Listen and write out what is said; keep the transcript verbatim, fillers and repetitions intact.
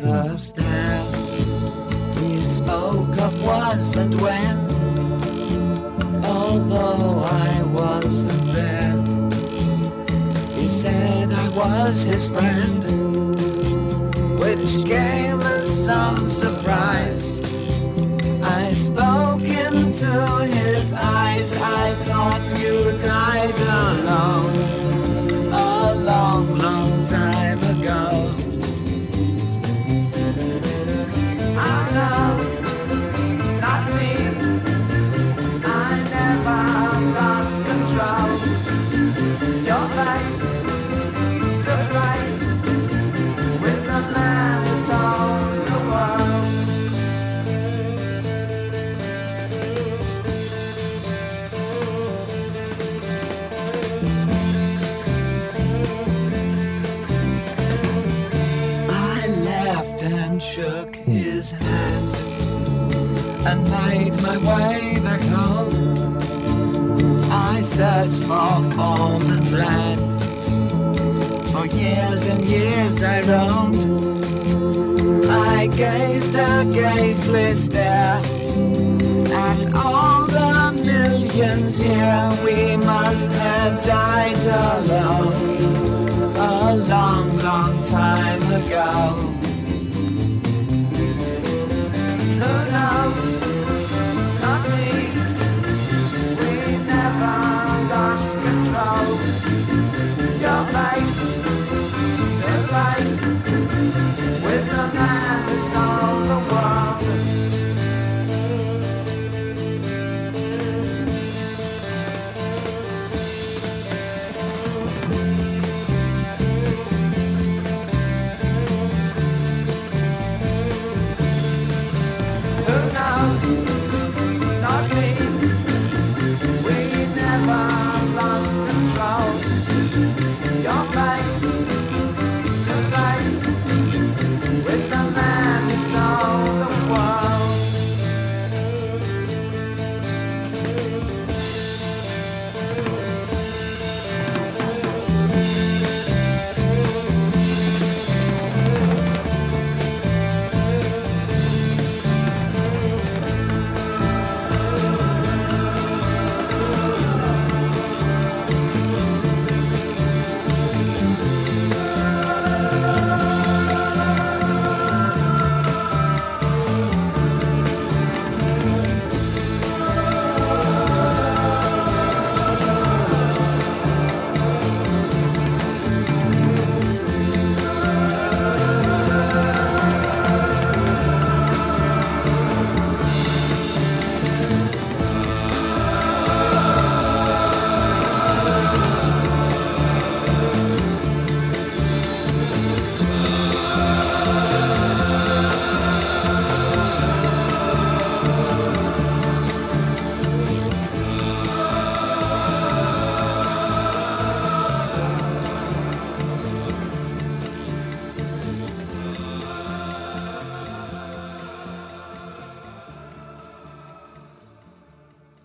the stair. We spoke of was and when, although I wasn't there. He said I was his friend, which came as some surprise. I spoke into his eyes. I thought you died alone a long, long time ago. I know, not me. I never lost control. Your face to face with the man who sold the world. And shook his hand and made my way back home. I searched for form and land. For years and years I roamed. I gazed a gazeless stare at all the millions here. We must have died alone a long, long time ago. Who knows? Not me. We never lost control. Your face to face with the man who sold the world. Who knows?